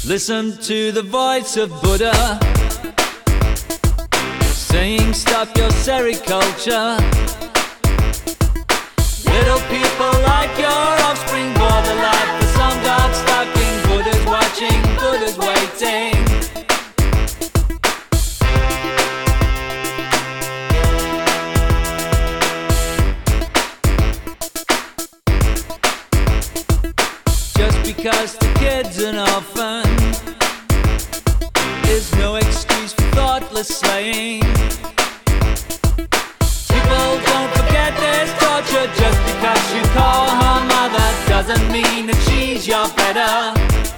Listen to the voice of Buddha saying stop your sericulture. Little people like your offspring bore the light for some God stalking. Buddha's watching, Buddha's waiting. Just because the kid's an orphan is no excuse for thoughtless slaying. People don't forget there's torture. Just because you call her mother doesn't mean that she's your better.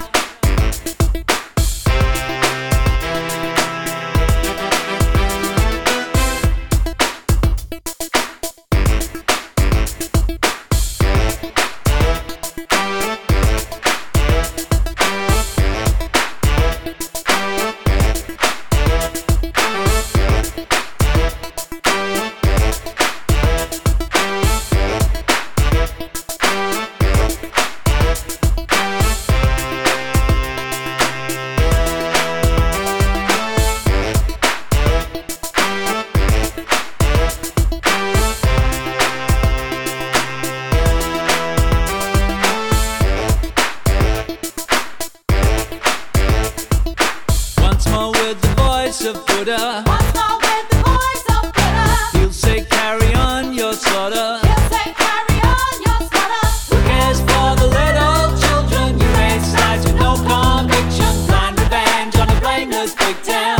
Of Buddha. Once more with the voice of Buddha. He'll say carry on your slaughter. He'll say carry on your slaughter. Who cares for the little children? You raise sides with no conviction. Blind revenge on a blameless victim.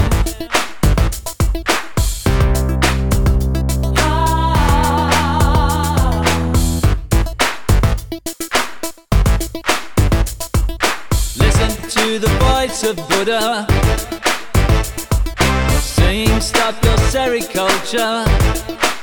Listen to the voice of Buddha saying stop your sericulture.